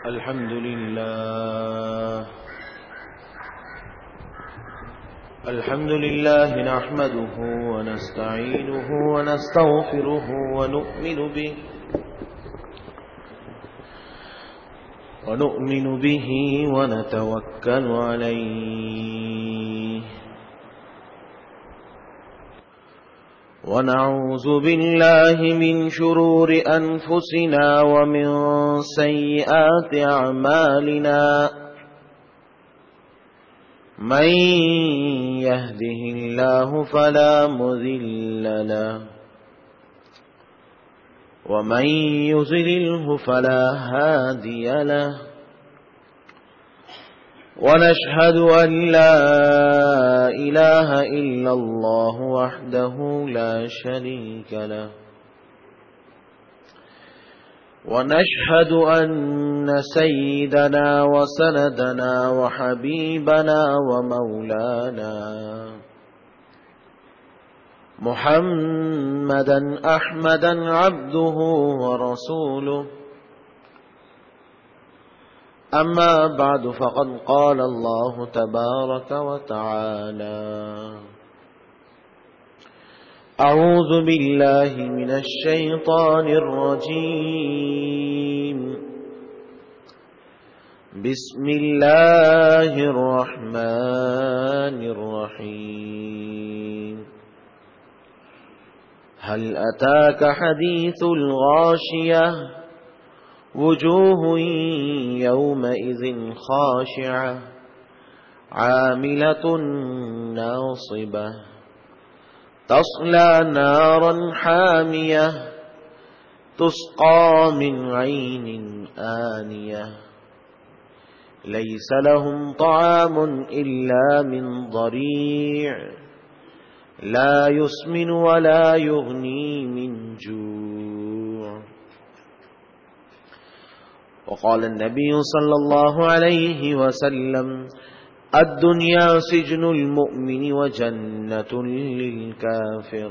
الحمد لله نحمده ونستعينه ونستغفره ونؤمن به ونتوكل عليه ونعوذ بالله من شرور أنفسنا ومن سيئات أعمالنا من يهده الله فلا مضل له ومن يضلله فلا هادي له ونشهد أن لا إله إلا الله وحده لا شريك له ونشهد أن سيدنا وسندنا وحبيبنا ومولانا محمدا أحمدا عبده ورسوله أما بعد فقد قال الله تبارك وتعالى أعوذ بالله من الشيطان الرجيم بسم الله الرحمن الرحيم هل أتاك حديث الغاشية وجوه يومئذ خاشعة عاملة ناصبة تصلى نارا حامية تسقى من عين آنية ليس لهم طعام إلا من ضريع لا يسمن ولا يغني من جوع وقال النبي صلى الله عليه وسلم الدنيا سجن المؤمن وجنة للكافر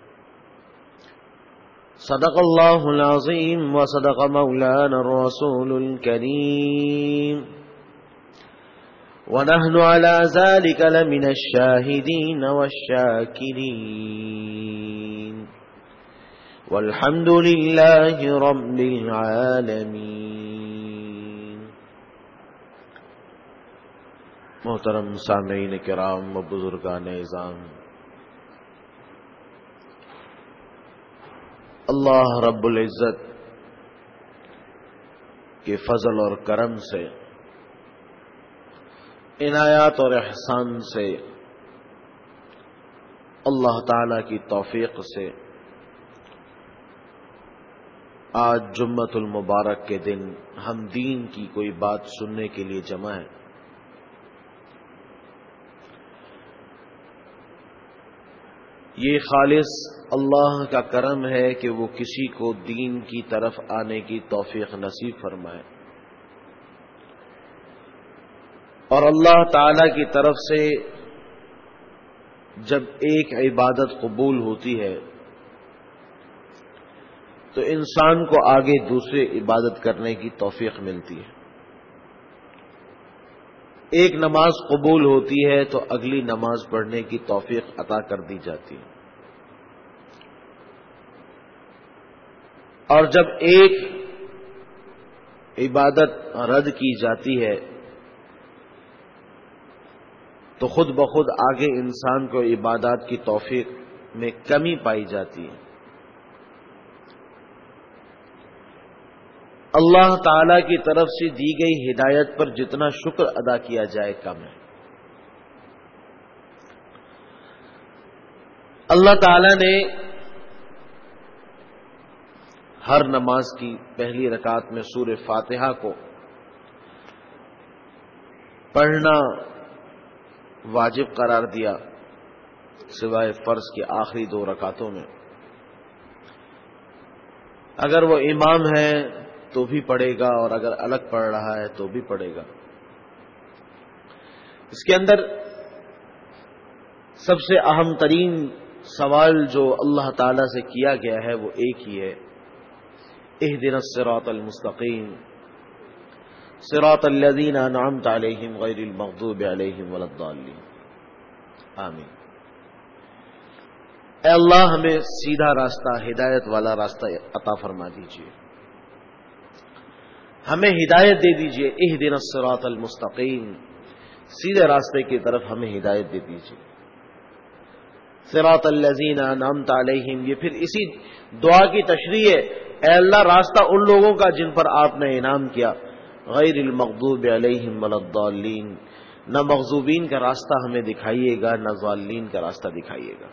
صدق الله العظيم وصدق مولانا الرسول الكريم ونحن على ذلك لمن الشاهدين والشاكرين والحمد لله رب العالمين. محترم سامعین کرام و بزرگان اعظام، اللہ رب العزت کے فضل اور کرم سے، عنایات اور احسان سے، اللہ تعالی کی توفیق سے آج جمعۃ المبارک کے دن ہم دین کی کوئی بات سننے کے لیے جمع ہیں. یہ خالص اللہ کا کرم ہے کہ وہ کسی کو دین کی طرف آنے کی توفیق نصیب فرمائے، اور اللہ تعالی کی طرف سے جب ایک عبادت قبول ہوتی ہے تو انسان کو آگے دوسری عبادت کرنے کی توفیق ملتی ہے. ایک نماز قبول ہوتی ہے تو اگلی نماز پڑھنے کی توفیق عطا کر دی جاتی ہے، اور جب ایک عبادت رد کی جاتی ہے تو خود بخود آگے انسان کو عبادات کی توفیق میں کمی پائی جاتی ہے. اللہ تعالی کی طرف سے دی گئی ہدایت پر جتنا شکر ادا کیا جائے کم ہے. اللہ تعالی نے ہر نماز کی پہلی رکعت میں سورہ فاتحہ کو پڑھنا واجب قرار دیا، سوائے فرض کے آخری 2 رکعتوں میں. اگر وہ امام ہے تو بھی پڑھے گا، اور اگر الگ پڑھ رہا ہے تو بھی پڑھے گا. اس کے اندر سب سے اہم ترین سوال جو اللہ تعالی سے کیا گیا ہے وہ ایک ہی ہے، اہدنا الصراط المستقیم، صراط الذین انعمت علیہم غیر المغضوب علیہم ولا الضالین۔ آمین۔ اے اللہ ہمیں سیدھا راستہ، ہدایت والا راستہ عطا فرما دیجیے، ہمیں ہدایت دے دیجیے۔ اہدنا الصراط المستقیم، سیدھے راستے کی طرف ہمیں ہدایت دے دیجیے۔ صراط الذین انعمت علیہم، یہ پھر اسی دعا کی تشریح ہے، اے اللہ راستہ ان لوگوں کا جن پر آپ نے انعام کیا، غیر المغضوب علیہم ولا الضالین، نہ مغضوبین کا راستہ ہمیں دکھائیے گا، نہ ضالین کا راستہ دکھائیے گا۔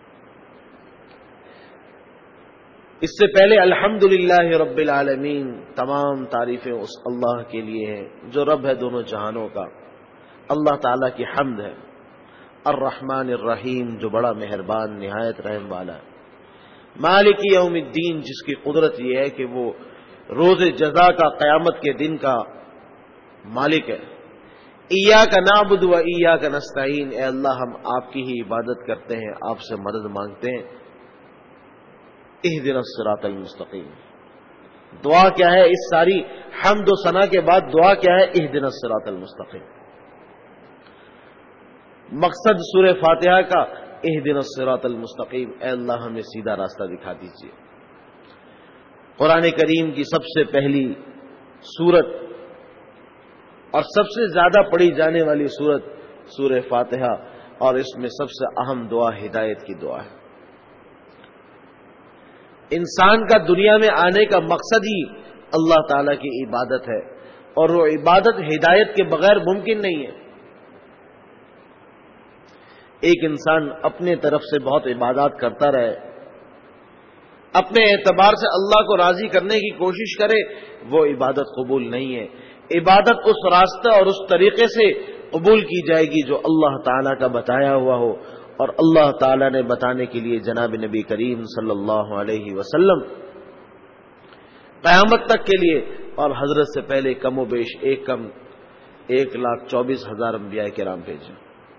اس سے پہلے الحمدللہ رب العالمین، تمام تعریفیں اس اللہ کے لیے ہیں جو رب ہے دونوں جہانوں کا، اللہ تعالیٰ کی حمد ہے۔ الرحمن الرحیم، جو بڑا مہربان نہایت رحم والا ہے۔ مالک یوم الدین، جس کی قدرت یہ ہے کہ وہ روز جزا کا، قیامت کے دن کا مالک ہے۔ ایاک نعبد و ایاک نستعین، اے اللہ ہم آپ کی ہی عبادت کرتے ہیں، آپ سے مدد مانگتے ہیں۔ اہدنا الصراط المستقیم، دعا کیا ہے؟ اس ساری حمد و ثنا کے بعد دعا کیا ہے؟ اہدنا الصراط المستقیم۔ مقصد سورہ فاتحہ کا اہدنا الصراط المستقیم، اے اللہ ہمیں سیدھا راستہ دکھا دیجیے۔ قرآن کریم کی سب سے پہلی سورت اور سب سے زیادہ پڑھی جانے والی سورت سورہ فاتحہ، اور اس میں سب سے اہم دعا ہدایت کی دعا ہے۔ انسان کا دنیا میں آنے کا مقصد ہی اللہ تعالی کی عبادت ہے، اور وہ عبادت ہدایت کے بغیر ممکن نہیں ہے۔ ایک انسان اپنے طرف سے بہت عبادات کرتا رہے، اپنے اعتبار سے اللہ کو راضی کرنے کی کوشش کرے، وہ عبادت قبول نہیں ہے۔ عبادت اس راستے اور اس طریقے سے قبول کی جائے گی جو اللہ تعالیٰ کا بتایا ہوا ہو، اور اللہ تعالیٰ نے بتانے کے لیے جناب نبی کریم صلی اللہ علیہ وسلم قیامت تک کے لیے اور حضرت سے پہلے کم و بیش 1,24,000 انبیاء کرام بھیجے۔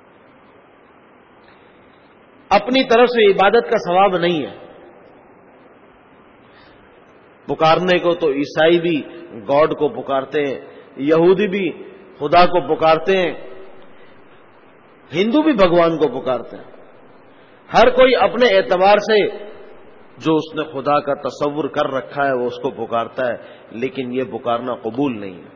اپنی طرف سے عبادت کا ثواب نہیں ہے۔ پکارنے کو تو عیسائی بھی گاڈ کو پکارتے ہیں، یہودی بھی خدا کو پکارتے ہیں، ہندو بھی بھگوان کو پکارتے ہیں۔ ہر کوئی اپنے اعتبار سے جو اس نے خدا کا تصور کر رکھا ہے وہ اس کو پکارتا ہے، لیکن یہ پکارنا قبول نہیں ہے۔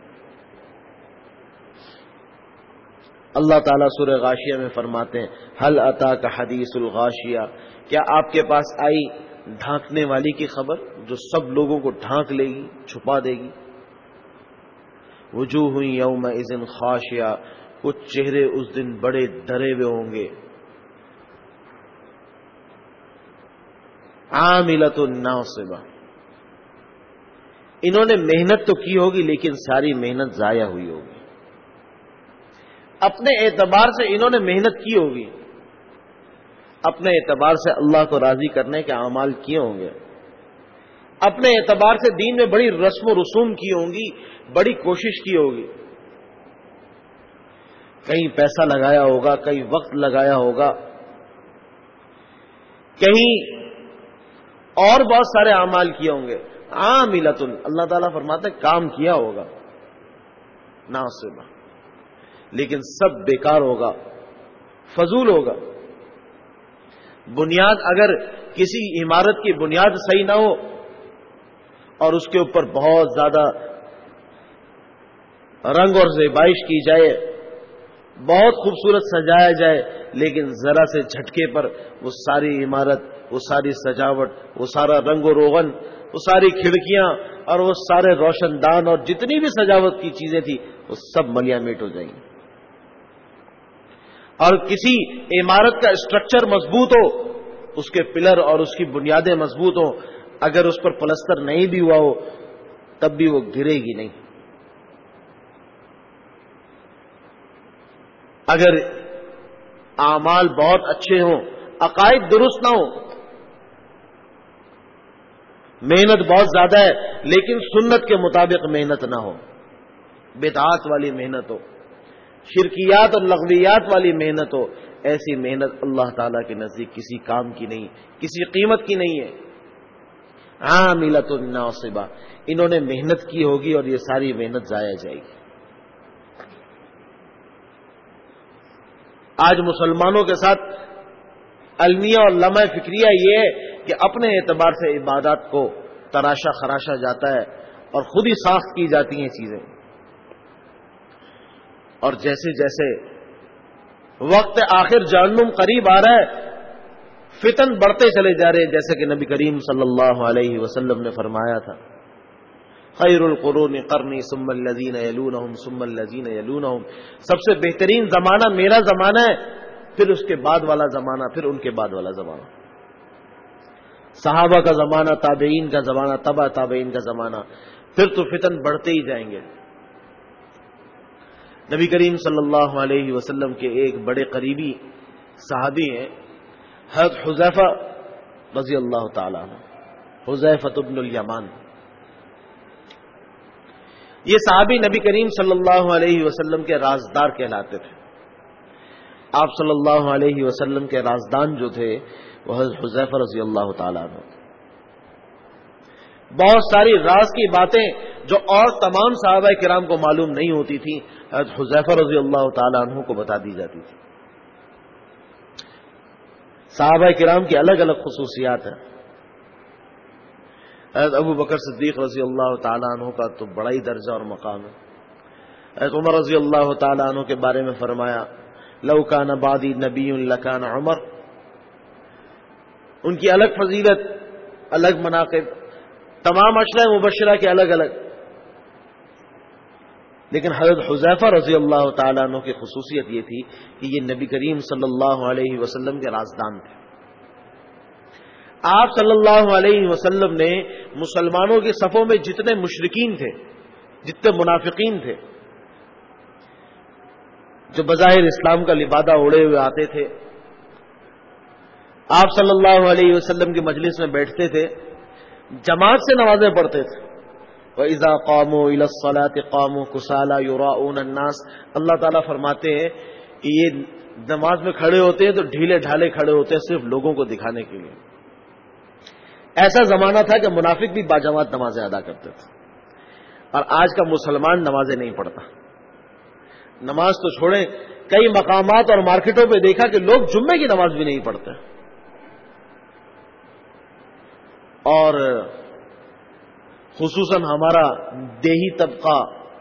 اللہ تعالیٰ سورہ غاشیہ میں فرماتے ہیں، ہل اتاک حدیث الغاشیہ، کیا آپ کے پاس آئی ڈھانکنے والی کی خبر جو سب لوگوں کو ڈھانک لے گی، چھپا دے گی۔ وجوہ یومئذ خاشعہ، کچھ چہرے اس دن بڑے ڈرے ہوئے ہوں گے۔ عاملۃ ناصبہ، انہوں نے محنت تو کی ہوگی لیکن ساری محنت ضائع ہوئی ہوگی۔ اپنے اعتبار سے انہوں نے محنت کی ہوگی، اپنے اعتبار سے اللہ کو راضی کرنے کے اعمال کیے ہوں گے، اپنے اعتبار سے دین میں بڑی رسم و رسوم کی ہوں گی، بڑی کوشش کی ہوگی، کہیں پیسہ لگایا ہوگا، کہیں وقت لگایا ہوگا، کہیں اور بہت سارے اعمال کیے ہوں گے۔ عاملۃ، اللہ تعالیٰ فرماتے ہیں کام کیا ہوگا، ناصبہ، لیکن سب بیکار ہوگا، فضول ہوگا۔ بنیاد، اگر کسی عمارت کی بنیاد صحیح نہ ہو اور اس کے اوپر بہت زیادہ رنگ اور زیبائش کی جائے، بہت خوبصورت سجایا جائے، لیکن ذرا سے جھٹکے پر وہ ساری عمارت، وہ ساری سجاوٹ، وہ سارا رنگ و روغن، وہ ساری کھڑکیاں اور وہ سارے روشن دان اور جتنی بھی سجاوٹ کی چیزیں تھی وہ سب ملیاں میٹ ہو جائیں گی۔ اور کسی عمارت کا اسٹرکچر مضبوط ہو، اس کے پلر اور اس کی بنیادیں مضبوط ہوں، اگر اس پر پلستر نہیں بھی ہوا ہو تب بھی وہ گرے گی نہیں۔ اگر اعمال بہت اچھے ہوں، عقائد درست نہ ہوں، محنت بہت زیادہ ہے لیکن سنت کے مطابق محنت نہ ہو، بدعات والی محنت ہو، شرکیات اور لغویات والی محنت ہو، ایسی محنت اللہ تعالیٰ کے نزدیک کسی کام کی نہیں، کسی قیمت کی نہیں ہے۔ عاملۃ ناصبہ، انہوں نے محنت کی ہوگی اور یہ ساری محنت ضائع جائے گی۔ آج مسلمانوں کے ساتھ المیہ اور لمحہ فکریہ یہ ہے کہ اپنے اعتبار سے عبادات کو تراشا خراشا جاتا ہے اور خود ہی ساخت کی جاتی ہیں چیزیں، اور جیسے جیسے وقت آخر جہنم قریب آ رہا ہے فتن بڑھتے چلے جا رہے ہیں، جیسے کہ نبی کریم صلی اللہ علیہ وسلم نے فرمایا تھا خیر القرون قرنی ثم الذین یلونہم ثم الذین یلونہم، سب سے بہترین زمانہ میرا زمانہ ہے، پھر اس کے بعد والا زمانہ، پھر ان کے بعد والا زمانہ، صحابہ کا زمانہ، تابعین کا زمانہ، تبع تابعین کا زمانہ، پھر تو فتن بڑھتے ہی جائیں گے۔ نبی کریم صلی اللہ علیہ وسلم کے ایک بڑے قریبی صحابی ہیں حضرت حذیفہ رضی اللہ تعالی عنہ، حذیفہ بن الیمان۔ یہ صحابی نبی کریم صلی اللہ علیہ وسلم کے رازدار کہلاتے تھے۔ آپ صلی اللہ علیہ وسلم کے رازدان جو تھے وہ حضرت حذیفہ رضی اللہ تعالی عنہ، بہت ساری راز کی باتیں جو اور تمام صحابہ کرام کو معلوم نہیں ہوتی تھی حضرت حذیفہ رضی اللہ تعالی عنہ کو بتا دی جاتی تھی۔ صحابہ کرام کی الگ الگ خصوصیات ہیں۔ حضرت ابو بکر صدیق رضی اللہ تعالی عنہ کا تو بڑا ہی درجہ اور مقام ہے۔ حضرت عمر رضی اللہ تعالی عنہ کے بارے میں فرمایا لو کان بعدی نبی لکان عمر، ان کی الگ فضیلت، الگ مناقب، تمام عشرہ مبشرہ کے الگ الگ، لیکن حضرت حذیفہ رضی اللہ تعالیٰ عنہ کی خصوصیت یہ تھی کہ یہ نبی کریم صلی اللہ علیہ وسلم کے رازدان تھے۔ آپ صلی اللہ علیہ وسلم نے مسلمانوں کے صفوں میں جتنے مشرکین تھے، جتنے منافقین تھے، جو بظاہر اسلام کا لبادہ اوڑے ہوئے آتے تھے، آپ صلی اللہ علیہ وسلم کی مجلس میں بیٹھتے تھے، جماعت سے نمازیں پڑھتے تھے۔ وَإِذَا قَامُوا إِلَى الصَّلَاةِ قَامُوا كُسَالَىٰ يُرَاءُونَ النَّاسَ، اللہ تعالیٰ فرماتے ہیں کہ یہ نماز میں کھڑے ہوتے ہیں تو ڈھیلے ڈھالے کھڑے ہوتے ہیں صرف لوگوں کو دکھانے کے لیے۔ ایسا زمانہ تھا کہ منافق بھی باجماعت نمازیں ادا کرتے تھے، اور آج کا مسلمان نمازیں نہیں پڑھتا۔ نماز تو چھوڑیں، کئی مقامات اور مارکیٹوں پہ دیکھا کہ لوگ جمعے کی نماز بھی نہیں پڑھتے، اور خصوصاً ہمارا دیہی طبقہ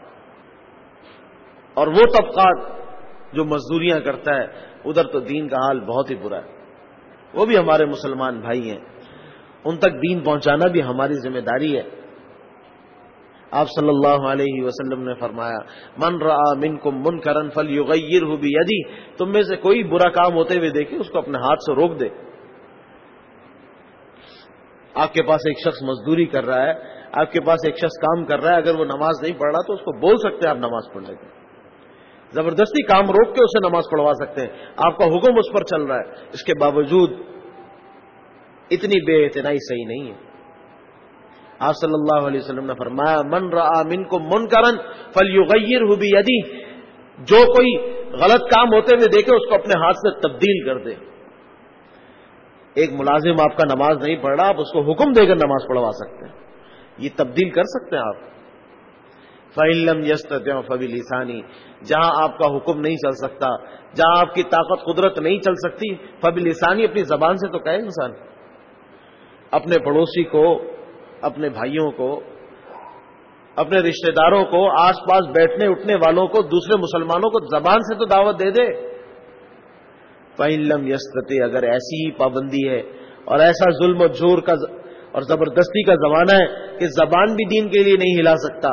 اور وہ طبقات جو مزدوریاں کرتا ہے، ادھر تو دین کا حال بہت ہی برا ہے۔ وہ بھی ہمارے مسلمان بھائی ہیں، ان تک دین پہنچانا بھی ہماری ذمہ داری ہے۔ آپ صلی اللہ علیہ وسلم نے فرمایا من رأى منکم منکرا فلیغیرہ بیدہ، تم میں سے کوئی برا کام ہوتے ہوئے دیکھے اس کو اپنے ہاتھ سے روک دے۔ آپ کے پاس ایک شخص مزدوری کر رہا ہے، آپ کے پاس ایک شخص کام کر رہا ہے، اگر وہ نماز نہیں پڑھ رہا تو اس کو بول سکتے ہیں آپ نماز پڑھنے کے، زبردستی کام روک کے اسے نماز پڑھوا سکتے ہیں، آپ کا حکم اس پر چل رہا ہے، اس کے باوجود اتنی بے اعتنائی صحیح نہیں ہے۔ آپ صلی اللہ علیہ وسلم نے فرمایا من رأى منکم منکرا فلیغیرہ بیدہ، جو کوئی غلط کام ہوتے ہوئے دیکھے اس کو اپنے ہاتھ سے تبدیل کر دے۔ ایک ملازم آپ کا نماز نہیں پڑھ رہا، آپ اس کو حکم دے کر نماز پڑھوا سکتے ہیں، یہ تبدیل کر سکتے ہیں آپ۔ فَإِن لَّمْ يَسْتَطِعْ فَبِلِسَانِهِ، جہاں آپ کا حکم نہیں چل سکتا، جہاں آپ کی طاقت قدرت نہیں چل سکتی، فَبِلِسَانِهِ، اپنی زبان سے تو کہے انسان، اپنے پڑوسی کو، اپنے بھائیوں کو، اپنے رشتہ داروں کو، آس پاس بیٹھنے اٹھنے والوں کو، دوسرے مسلمانوں کو زبان سے تو دعوت دے دے۔ فَإِن لَّمْ يَسْتَطِعْ، اگر ایسی ہی پابندی ہے اور ایسا ظلم و جور کا اور زبردستی کا زمانہ ہے کہ زبان بھی دین کے لیے نہیں ہلا سکتا،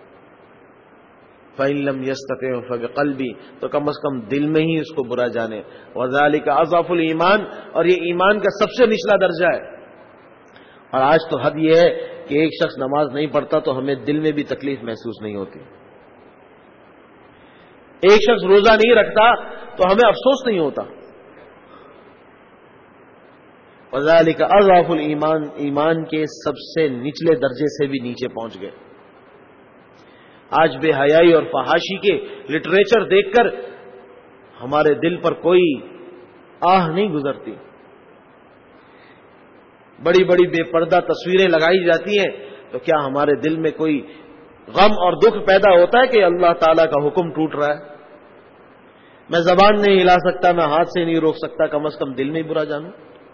فَإِن لَّمْ يَسْتَطِعْ فَبِقَلْبِهِ، تو کم از کم دل میں ہی اس کو برا جانے، وَذَلِكَ أَضْعَفُ الْإِيمَانِ، اور یہ ایمان کا سب سے نچلا درجہ ہے۔ اور آج تو حد یہ ہے کہ ایک شخص نماز نہیں پڑھتا تو ہمیں دل میں بھی تکلیف محسوس نہیں ہوتی، ایک شخص روزہ نہیں رکھتا تو ہمیں افسوس نہیں ہوتا۔ وذالک اضعف الایمان، ایمان کے سب سے نچلے درجے سے بھی نیچے پہنچ گئے۔ آج بے حیائی اور فحاشی کے لٹریچر دیکھ کر ہمارے دل پر کوئی آہ نہیں گزرتی۔ بڑی بڑی بے پردہ تصویریں لگائی جاتی ہیں، تو کیا ہمارے دل میں کوئی غم اور دکھ پیدا ہوتا ہے کہ اللہ تعالیٰ کا حکم ٹوٹ رہا ہے؟ میں زبان نہیں ہلا سکتا، میں ہاتھ سے نہیں روک سکتا، کم از کم دل میں برا جانوں؟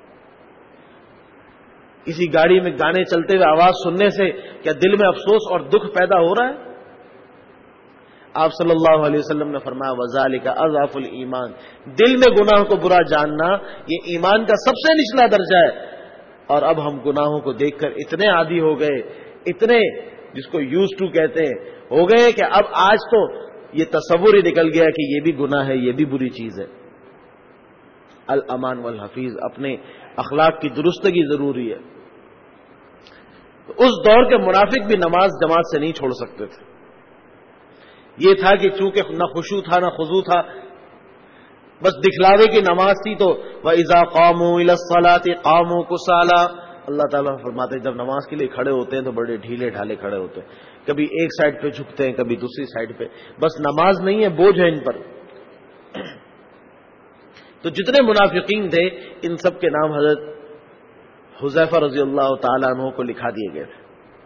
کسی گاڑی میں گانے چلتے ہوئے آواز سننے سے کیا دل میں افسوس اور دکھ پیدا ہو رہا ہے؟ آپ صلی اللہ علیہ وسلم نے فرمایا وَذَلِكَ أَضْعَفُ الْإِيمَانِ، دل میں گناہ کو برا جاننا یہ ایمان کا سب سے نچلا درجہ ہے۔ اور اب ہم گناہوں کو دیکھ کر اتنے عادی ہو گئے، اتنے جس کو یوز ٹو کہتے ہیں ہو گئے کہ اب آج تو یہ تصور ہی نکل گیا کہ یہ بھی گناہ ہے، یہ بھی بری چیز ہے۔ الامان والحفیظ، اپنے اخلاق کی درستگی ضروری ہے۔ اس دور کے منافق بھی نماز جماعت سے نہیں چھوڑ سکتے تھے۔ یہ تھا کہ چونکہ نہ خشوع تھا نہ خضوع تھا، بس دکھلاوے کی نماز تھی، تو وَإِذَا قَامُوا إِلَى الصَّلَاةِ قَامُوا كُسَالَىٰ، اللہ تعالیٰ فرماتے ہیں جب نماز کے لیے کھڑے ہوتے ہیں تو بڑے ڈھیلے ڈھالے کھڑے ہوتے ہیں، کبھی ایک سائڈ پہ جھکتے ہیں کبھی دوسری سائڈ پہ، بس نماز نہیں ہے، بوجھ ہے ان پر۔ تو جتنے منافقین تھے ان سب کے نام حضرت حذیفہ رضی اللہ تعالیٰ عنہ کو لکھا دیے گئے تھے۔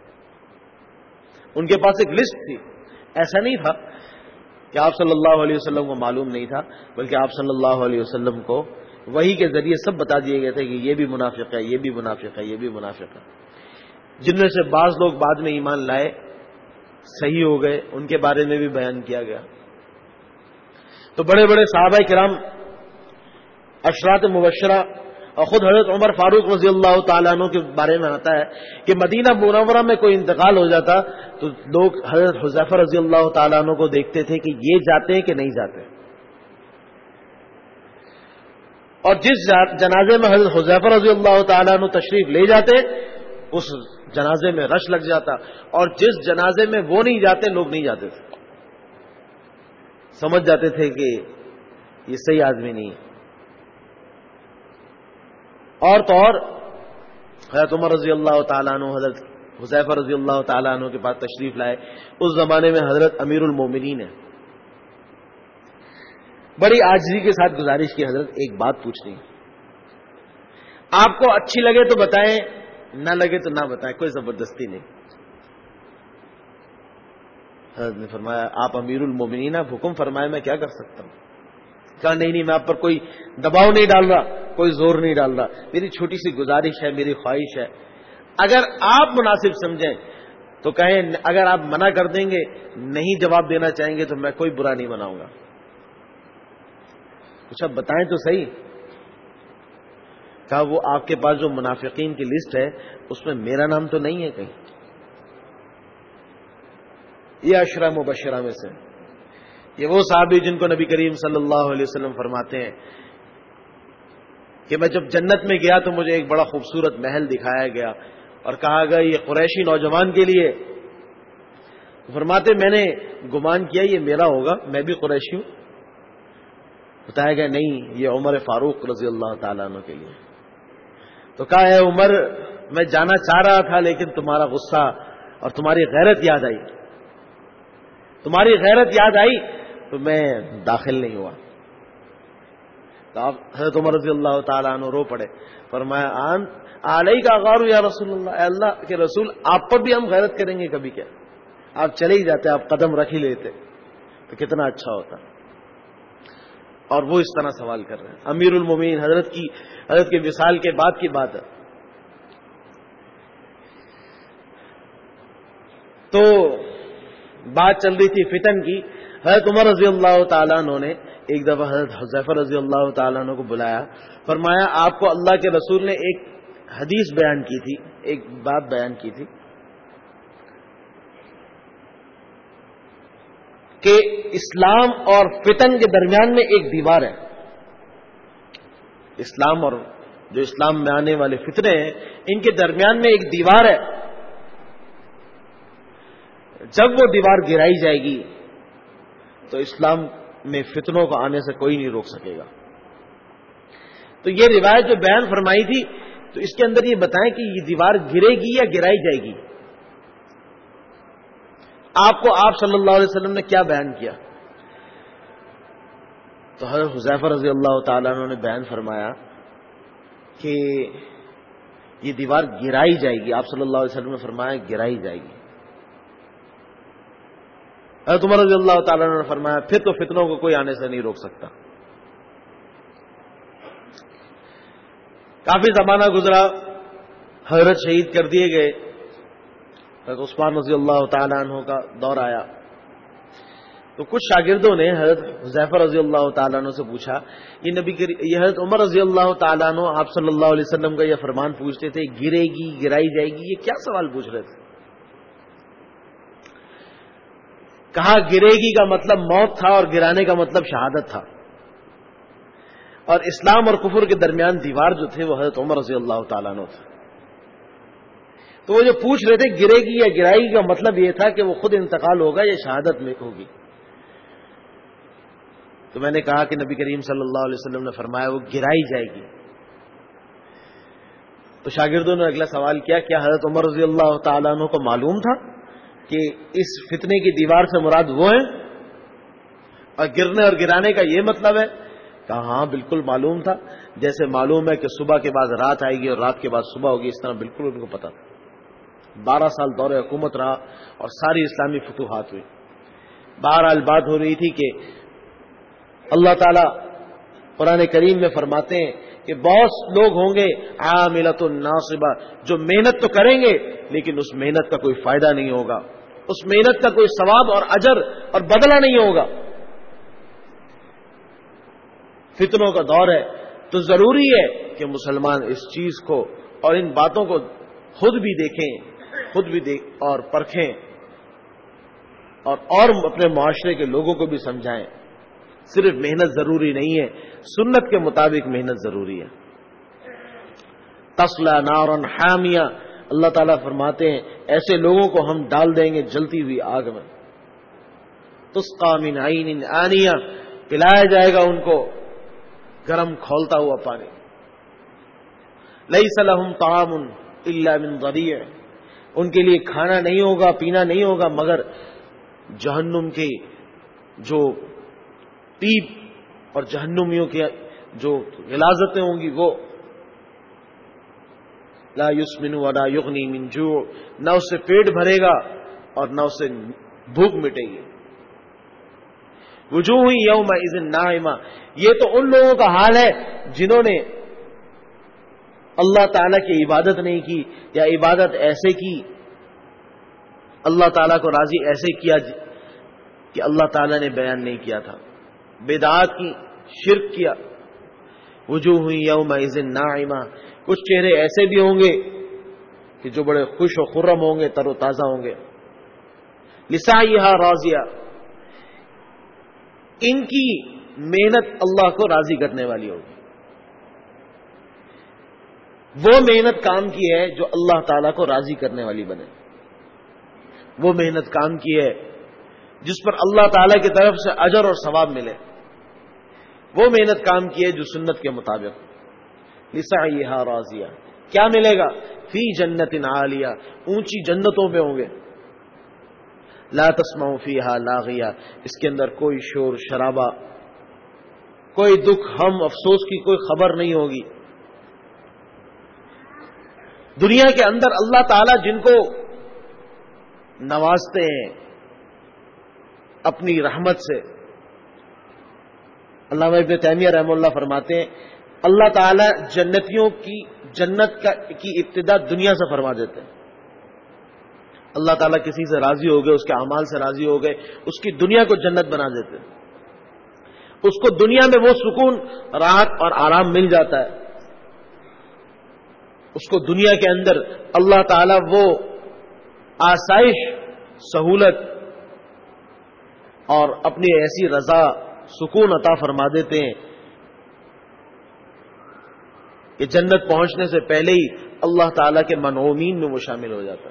ان کے پاس ایک لسٹ تھی، ایسا نہیں تھا کہ آپ صلی اللہ علیہ وسلم کو معلوم نہیں تھا، بلکہ آپ صلی اللہ علیہ وسلم کو وحی کے ذریعے سب بتا دیے گئے تھے کہ یہ بھی منافق ہے، یہ بھی منافق ہے، یہ بھی منافق ہے۔ جن میں سے بعض لوگ بعد میں ایمان لائے، صحیح ہو گئے، ان کے بارے میں بھی بیان کیا گیا۔ تو بڑے بڑے صحابہ کرام، عشرات مبشرہ، اور خود حضرت عمر فاروق رضی اللہ تعالیٰ عنہ کے بارے میں آتا ہے کہ مدینہ منورہ میں کوئی انتقال ہو جاتا تو لوگ حضرت حذیفہ رضی اللہ تعالیٰ عنہ کو دیکھتے تھے کہ یہ جاتے ہیں کہ نہیں جاتے، اور جس جنازے میں حضرت حذیفہ رضی اللہ تعالیٰ عنہ تشریف لے جاتے اس جنازے میں رش لگ جاتا، اور جس جنازے میں وہ نہیں جاتے لوگ نہیں جاتے تھے، سمجھ جاتے تھے کہ یہ صحیح آدمی نہیں ہے۔ اور تو اور حضرت عمر رضی اللہ تعالیٰ عنہ حضرت حذیفہ رضی اللہ تعالیٰ عنہ کے پاس تشریف لائے، اس زمانے میں حضرت امیر المومنین ہے۔ بڑی عاجزی کے ساتھ گزارش کی، حضرت ایک بات پوچھنی، آپ کو اچھی لگے تو بتائیں، نہ لگے تو نہ بتائیں، کوئی زبردستی نہیں۔ حضرت نے فرمایا آپ امیر المومنین، آپ حکم فرمائے، میں کیا کر سکتا ہوں؟ کہا نہیں میں آپ پر کوئی دباؤ نہیں ڈال رہا، کوئی زور نہیں ڈال رہا، میری چھوٹی سی گزارش ہے، میری خواہش ہے، اگر آپ مناسب سمجھیں تو کہیں، اگر آپ منع کر دیں گے، نہیں جواب دینا چاہیں گے تو میں کوئی برا نہیں مناؤں گا۔ کچھ اب بتائیں تو صحیح۔ کہا وہ آپ کے پاس جو منافقین کی لسٹ ہے اس میں میرا نام تو نہیں ہے کہیں؟ یہ عشرہ مبشرہ میں سے، یہ وہ صحابی جن کو نبی کریم صلی اللہ علیہ وسلم فرماتے ہیں کہ میں جب جنت میں گیا تو مجھے ایک بڑا خوبصورت محل دکھایا گیا اور کہا گیا یہ قریشی نوجوان کے لیے، فرماتے میں نے گمان کیا یہ میرا ہوگا، میں بھی قریشی ہوں۔ بتایا گیا نہیں، یہ عمر فاروق رضی اللہ تعالیٰ عنہ کے لیے۔ تو کہا اے عمر، میں جانا چاہ رہا تھا لیکن تمہارا غصہ اور تمہاری غیرت یاد آئی، تمہاری غیرت یاد آئی تو میں داخل نہیں ہوا۔ تو آپ حضرت عمر رضی اللہ تعالیٰ عنہ رو پڑے، فرمایا آن علیہ کا غار یا رسول اللہ، اے اللہ کے رسول آپ پر بھی ہم غیرت کریں گے کبھی؟ کیا آپ چلے ہی جاتے، آپ قدم رکھ ہی لیتے تو کتنا اچھا ہوتا۔ اور وہ اس طرح سوال کر رہے ہیں، امیر المومنین حضرت کی وصال کے بعد کی بات ہے۔ تو بات چل رہی تھی فتن کی، حضرت عمر رضی اللہ تعالیٰ عنہ نے ایک دفعہ حضرت حذیفہ رضی اللہ تعالیٰ عنہ کو بلایا، فرمایا آپ کو اللہ کے رسول نے ایک حدیث بیان کی تھی، ایک بات بیان کی تھی کہ اسلام اور فتن کے درمیان میں ایک دیوار ہے۔ اسلام اور جو اسلام میں آنے والے فتنے ہیں ان کے درمیان میں ایک دیوار ہے، جب وہ دیوار گرائی جائے گی تو اسلام میں فتنوں کو آنے سے کوئی نہیں روک سکے گا۔ تو یہ روایت جو بیان فرمائی تھی تو اس کے اندر یہ بتائیں کہ یہ دیوار گرے گی یا گرائی جائے گی؟ آپ کو آپ صلی اللہ علیہ وسلم نے کیا بیان کیا؟ تو حضرت حذیفہ رضی اللہ تعالیٰ عنہ نے بیان فرمایا کہ یہ دیوار گرائی جائے گی. آپ صلی اللہ علیہ وسلم نے فرمایا گرائی جائے گی. حضرت عمر رضی اللہ تعالیٰ نے فرمایا پھر تو فتنوں کو کوئی آنے سے نہیں روک سکتا. کافی زمانہ گزرا، حضرت شہید کر دیے گئے. حضرت عثمان رضی اللہ تعالیٰ عنہ کا دور آیا تو کچھ شاگردوں نے حضرت حذیفہ رضی اللہ تعالیٰ عنہ سے پوچھا، یہ حضرت عمر رضی اللہ تعالیٰ عنہ آپ صلی اللہ علیہ وسلم کا یہ فرمان پوچھتے تھے، گرے گی گرائی جائے گی، یہ کیا سوال پوچھ رہے تھے؟ کہا گرے گی کا مطلب موت تھا اور گرانے کا مطلب شہادت تھا، اور اسلام اور کفر کے درمیان دیوار جو تھے وہ حضرت عمر رضی اللہ تعالیٰ عنہ تھے. تو وہ جو پوچھ رہے تھے گرے گی یا گرائی گی کا مطلب یہ تھا کہ وہ خود انتقال ہوگا یا شہادت میں ہوگی. تو میں نے کہا کہ نبی کریم صلی اللہ علیہ وسلم نے فرمایا وہ گرائی جائے گی. تو شاگردوں نے اگلا سوال کیا، کیا حضرت عمر رضی اللہ تعالیٰ عنہ کو معلوم تھا کہ اس فتنے کی دیوار سے مراد وہ ہیں اور گرنے اور گرانے کا یہ مطلب ہے؟ کہا ہاں بالکل معلوم تھا، جیسے معلوم ہے کہ صبح کے بعد رات آئے گی اور رات کے بعد صبح ہوگی، اس طرح بالکل ان کو پتا تھا. 12 سال دور حکومت رہا اور ساری اسلامی فتوحات ہوئی. بہرحال بات ہو رہی تھی کہ اللہ تعالیٰ قرآن کریم میں فرماتے ہیں کہ بہت لوگ ہوں گے عاملۃ ناصبہ، جو محنت تو کریں گے لیکن اس محنت کا کوئی فائدہ نہیں ہوگا، اس محنت کا کوئی ثواب اور اجر اور بدلہ نہیں ہوگا. فتنوں کا دور ہے تو ضروری ہے کہ مسلمان اس چیز کو اور ان باتوں کو خود بھی دیکھیں اور پرکھیں اور اپنے معاشرے کے لوگوں کو بھی سمجھائیں. صرف محنت ضروری نہیں ہے، سنت کے مطابق محنت ضروری ہے. تصلا نارا حامیہ، اللہ تعالیٰ فرماتے ہیں ایسے لوگوں کو ہم ڈال دیں گے جلتی ہوئی آگ میں. تسقا من عین آنیہ، پلایا جائے گا ان کو گرم کھولتا ہوا پانی. لیس لہم طعام الا من ضریع، ان کے لیے کھانا نہیں ہوگا پینا نہیں ہوگا مگر جہنم کی جو پیپ اور جہنمیوں کی جو غلاظتیں ہوں گی وہ. لا یسمن ولا یغنی من جوع، نہ اس سے پیٹ بھرے گا اور نہ اس سے بھوک مٹے گی. وجوہ یومئذ ناعمہ، یہ تو ان لوگوں کا حال ہے جنہوں نے اللہ تعالیٰ کی عبادت نہیں کی یا عبادت ایسے کی، اللہ تعالیٰ کو راضی ایسے کیا کہ اللہ تعالیٰ نے بیان نہیں کیا تھا، بدعات کی، شرک کیا. وجوہ یومئذ ناعمہ، کچھ چہرے ایسے بھی ہوں گے کہ جو بڑے خوش و خرم ہوں گے، تر و تازہ ہوں گے. لسعیہا راضیہ، ان کی محنت اللہ کو راضی کرنے والی ہوگی. وہ محنت کام کی ہے جو اللہ تعالیٰ کو راضی کرنے والی بنے. وہ محنت کام کی ہے جس پر اللہ تعالیٰ کی طرف سے اجر اور ثواب ملے. وہ محنت کام کی ہے جو سنت کے مطابق. لسعیہا راضیہ، کیا ملے گا؟ فی جنت عالیہ، اونچی جنتوں پہ ہوں گے. لا تسمع فیہا لاغیہ، اس کے اندر کوئی شور شرابہ، کوئی دکھ ہم افسوس کی کوئی خبر نہیں ہوگی. دنیا کے اندر اللہ تعالیٰ جن کو نوازتے ہیں اپنی رحمت سے، علامہ ابن تیمیہ رحمہ اللہ فرماتے ہیں اللہ تعالیٰ جنتیوں کی جنت کی ابتدا دنیا سے فرما دیتے ہیں. اللہ تعالیٰ کسی سے راضی ہو گئے، اس کے اعمال سے راضی ہو گئے، اس کی دنیا کو جنت بنا دیتے ہیں. اس کو دنیا میں وہ سکون، راحت اور آرام مل جاتا ہے. اس کو دنیا کے اندر اللہ تعالیٰ وہ آسائش، سہولت اور اپنی ایسی رضا، سکون عطا فرما دیتے ہیں کہ جنت پہنچنے سے پہلے ہی اللہ تعالیٰ کے منعومین میں وہ شامل ہو جاتا ہے.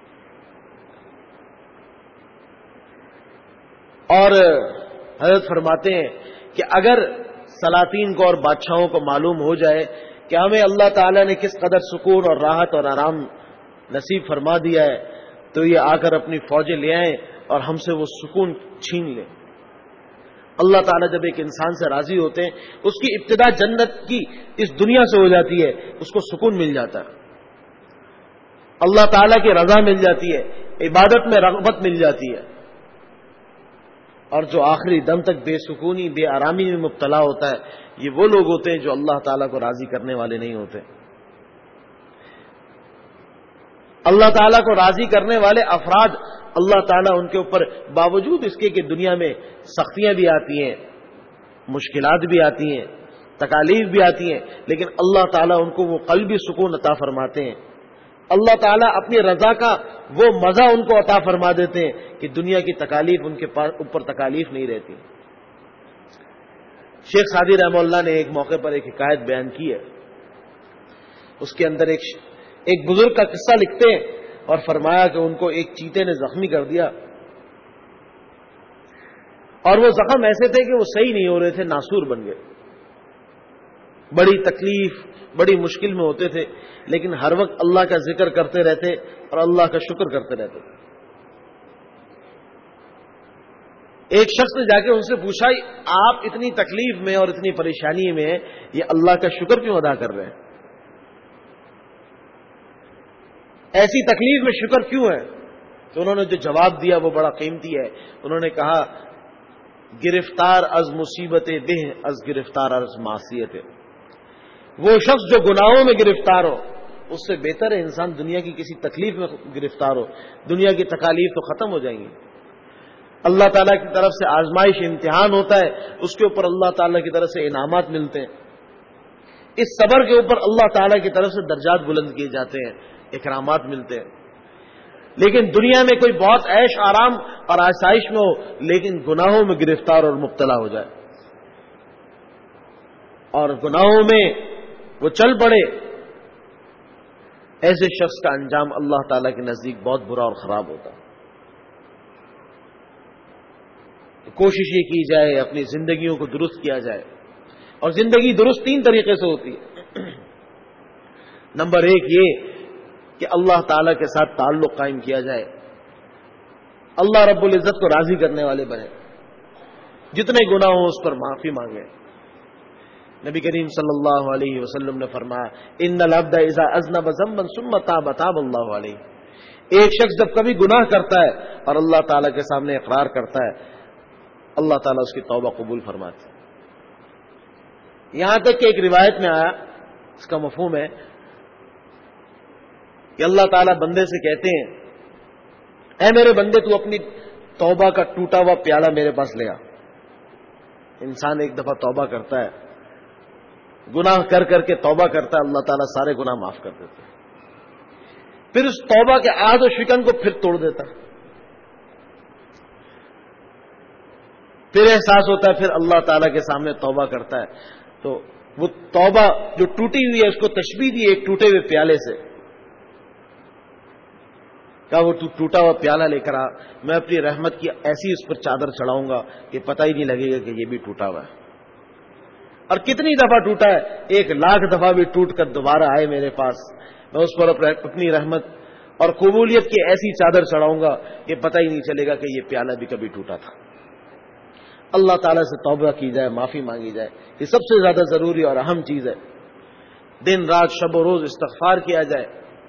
اور حضرت فرماتے ہیں کہ اگر سلاطین کو اور بادشاہوں کو معلوم ہو جائے کہ ہمیں اللہ تعالیٰ نے کس قدر سکون اور راحت اور آرام نصیب فرما دیا ہے تو یہ آ کر اپنی فوجیں لے آئیں اور ہم سے وہ سکون چھین لیں. اللہ تعالیٰ جب ایک انسان سے راضی ہوتے ہیں اس کی ابتدا جنت کی اس دنیا سے ہو جاتی ہے، اس کو سکون مل جاتا ہے. اللہ تعالیٰ کی رضا مل جاتی ہے، عبادت میں رغبت مل جاتی ہے، اور جو آخری دم تک بے سکونی بے آرامی میں مبتلا ہوتا ہے، یہ وہ لوگ ہوتے ہیں جو اللہ تعالیٰ کو راضی کرنے والے نہیں ہوتے۔ اللہ تعالیٰ کو راضی کرنے والے افراد، اللہ تعالیٰ ان کے اوپر باوجود اس کے کہ دنیا میں سختیاں بھی آتی ہیں، مشکلات بھی آتی ہیں، تکالیف بھی آتی ہیں، لیکن اللہ تعالیٰ ان کو وہ قلبی سکون عطا فرماتے ہیں۔ اللہ تعالیٰ اپنی رضا کا وہ مزہ ان کو عطا فرما دیتے ہیں کہ دنیا کی تکالیف ان کے اوپر تکالیف نہیں رہتی۔ شیخ سعدی رحمہ اللہ نے ایک موقع پر ایک حکایت بیان کی ہے، اس کے اندر ایک بزرگ کا قصہ لکھتے ہیں اور فرمایا کہ ان کو ایک چیتے نے زخمی کر دیا، اور وہ زخم ایسے تھے کہ وہ صحیح نہیں ہو رہے تھے، ناسور بن گئے، بڑی تکلیف بڑی مشکل میں ہوتے تھے، لیکن ہر وقت اللہ کا ذکر کرتے رہتے اور اللہ کا شکر کرتے رہتے۔ ایک شخص نے جا کے ان سے پوچھا، آپ اتنی تکلیف میں اور اتنی پریشانی میں یہ اللہ کا شکر کیوں ادا کر رہے ہیں؟ ایسی تکلیف میں شکر کیوں ہے؟ تو انہوں نے جو جواب دیا وہ بڑا قیمتی ہے۔ انہوں نے کہا، گرفتار از مصیبت بہ از گرفتار از معصیت۔ وہ شخص جو گناہوں میں گرفتار ہو، اس سے بہتر ہے انسان دنیا کی کسی تکلیف میں گرفتار ہو، دنیا کی تکالیف تو ختم ہو جائیں گی۔ اللہ تعالیٰ کی طرف سے آزمائش امتحان ہوتا ہے، اس کے اوپر اللہ تعالیٰ کی طرف سے انعامات ملتے ہیں، اس صبر کے اوپر اللہ تعالیٰ کی طرف سے درجات بلند کیے جاتے ہیں، اکرامات ملتے ہیں۔ لیکن دنیا میں کوئی بہت عیش آرام اور آسائش میں ہو، لیکن گناہوں میں گرفتار اور مبتلا ہو جائے اور گناہوں میں وہ چل پڑے، ایسے شخص کا انجام اللہ تعالیٰ کے نزدیک بہت برا اور خراب ہوتا ہے۔ کوشش یہ کی جائے اپنی زندگیوں کو درست کیا جائے، اور زندگی درست 3 طریقے سے ہوتی ہے۔ نمبر 1 یہ کہ اللہ تعالیٰ کے ساتھ تعلق قائم کیا جائے، اللہ رب العزت کو راضی کرنے والے بنے، جتنے گناہ ہوں اس پر معافی مانگے۔ نبی کریم صلی اللہ علیہ وسلم نے فرمایا، ان العبد اذا اذنب ذنبا ثم تاب تاب اللہ علیہ۔ ایک شخص جب کبھی گناہ کرتا ہے اور اللہ تعالیٰ کے سامنے اقرار کرتا ہے، اللہ تعالیٰ اس کی توبہ قبول فرماتے۔ یہاں تک کہ ایک روایت میں آیا، اس کا مفہوم ہے کہ اللہ تعالیٰ بندے سے کہتے ہیں، اے میرے بندے تو اپنی توبہ کا ٹوٹا ہوا پیالہ میرے پاس لے آ۔ انسان ایک دفعہ توبہ کرتا ہے، گناہ کر کر کے توبہ کرتا ہے، اللہ تعالیٰ سارے گناہ معاف کر دیتے ہیں، پھر اس توبہ کے عہد و شکن کو پھر توڑ دیتا ہے، پھر احساس ہوتا ہے، پھر اللہ تعالیٰ کے سامنے توبہ کرتا ہے، تو وہ توبہ جو ٹوٹی ہوئی ہے اس کو تشبیہ دی ایک ٹوٹے ہوئے پیالے سے، کہا وہ ٹوٹا ہوا پیالہ لے کر آ، میں اپنی رحمت کی ایسی اس پر چادر چڑھاؤں گا کہ پتہ ہی نہیں لگے گا کہ یہ بھی ٹوٹا ہوا ہے۔ اور کتنی دفعہ ٹوٹا ہے، 1,00,000 دفعہ بھی ٹوٹ کر دوبارہ آئے میرے پاس، میں اس پر اپنی رحمت اور قبولیت کی ایسی چادر چڑھاؤں گا کہ پتہ ہی نہیں چلے گا کہ یہ پیالہ بھی کبھی ٹوٹا تھا۔ اللہ تعالیٰ سے توبہ کی جائے، معافی مانگی جائے، یہ سب سے زیادہ ضروری اور اہم چیز ہے۔ دن رات شب و روز استغفار کیا جائے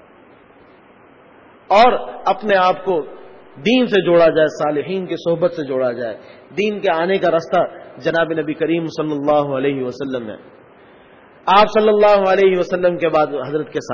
اور اپنے آپ کو دین سے جوڑا جائے، صالحین کی صحبت سے جوڑا جائے۔ دین کے آنے کا راستہ جناب نبی کریم صلی اللہ علیہ وسلم ہے۔ آپ صلی اللہ علیہ وسلم کے بعد حضرت کے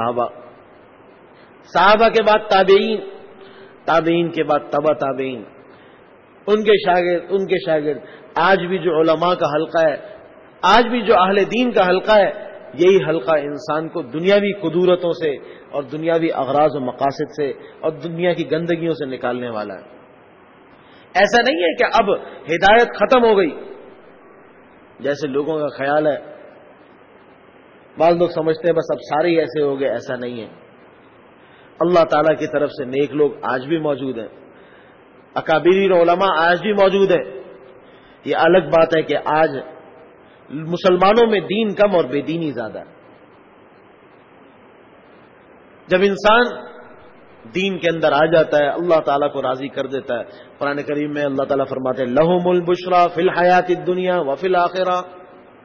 صحابہ کے بعد تابعین، تابعین کے بعد تبع تابعین، ان کے شاگرد، آج بھی جو علماء کا حلقہ ہے، آج بھی جو اہل دین کا حلقہ ہے، یہی حلقہ انسان کو دنیاوی قدورتوں سے اور دنیاوی اغراض و مقاصد سے اور دنیا کی گندگیوں سے نکالنے والا ہے۔ ایسا نہیں ہے کہ اب ہدایت ختم ہو گئی جیسے لوگوں کا خیال ہے، بعض لوگ سمجھتے ہیں بس اب سارے ہی ایسے ہو گئے، ایسا نہیں ہے۔ اللہ تعالیٰ کی طرف سے نیک لوگ آج بھی موجود ہیں، اکابرین علماء آج بھی موجود ہیں۔ یہ الگ بات ہے کہ آج مسلمانوں میں دین کم اور بے دینی زیادہ ہے۔ جب انسان دین کے اندر آ جاتا ہے، اللہ تعالیٰ کو راضی کر دیتا ہے۔ قرآن کریم میں اللہ تعالیٰ فرماتے ہیں، لہم البشریٰ فی الحیات الدنیا وفی الآخرہ،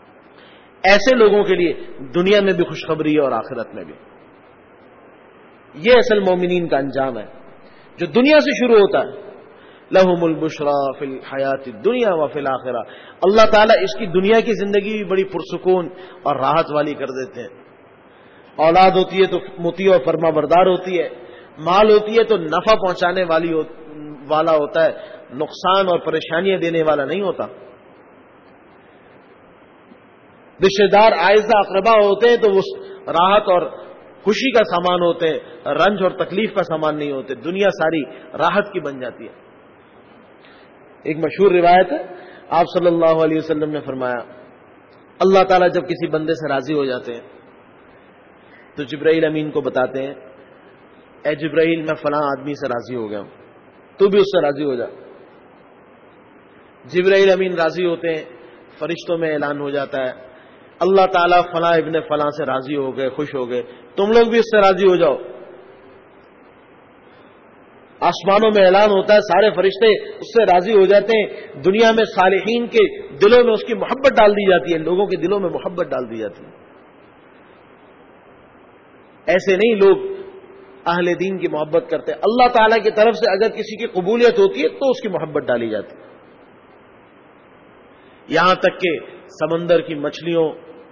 ایسے لوگوں کے لیے دنیا میں بھی خوشخبری ہے اور آخرت میں بھی۔ یہ اصل مومنین کا انجام ہے جو دنیا سے شروع ہوتا ہے. لہم البشرا فی الحیات الدنیا وفی الآخرہ. اللہ تعالیٰ اس کی دنیا کی زندگی بھی بڑی پرسکون اور راحت والی کر دیتے ہیں. اولاد ہوتی ہے تو مطیع اور فرما بردار ہوتی ہے، مال ہوتی ہے تو نفع پہنچانے والا ہوتا ہے، نقصان اور پریشانیاں دینے والا نہیں ہوتا. رشتے دار اعزاء اقربا ہوتے ہیں تو وہ راحت اور خوشی کا سامان ہوتے ہیں، رنج اور تکلیف کا سامان نہیں ہوتے. دنیا ساری راحت کی بن جاتی ہے. ایک مشہور روایت ہے، آپ صلی اللہ علیہ وسلم نے فرمایا اللہ تعالیٰ جب کسی بندے سے راضی ہو جاتے ہیں تو جبرائیل امین کو بتاتے ہیں اے جبرائیل میں فلاں آدمی سے راضی ہو گیا ہوں، تو بھی اس سے راضی ہو جا. جبرائیل امین راضی ہوتے ہیں، فرشتوں میں اعلان ہو جاتا ہے اللہ تعالیٰ فلاں ابن فلاں سے راضی ہو گئے، خوش ہو گئے، تم لوگ بھی اس سے راضی ہو جاؤ. آسمانوں میں اعلان ہوتا ہے، سارے فرشتے اس سے راضی ہو جاتے ہیں. دنیا میں صالحین کے دلوں میں اس کی محبت ڈال دی جاتی ہے، لوگوں کے دلوں میں محبت ڈال دی جاتی ہے. ایسے نہیں لوگ اہل دین کی محبت کرتے. اللہ تعالیٰ کی طرف سے اگر کسی کی قبولیت ہوتی ہے تو اس کی محبت ڈالی جاتی ہے. یہاں تک کہ سمندر کی مچھلیوں،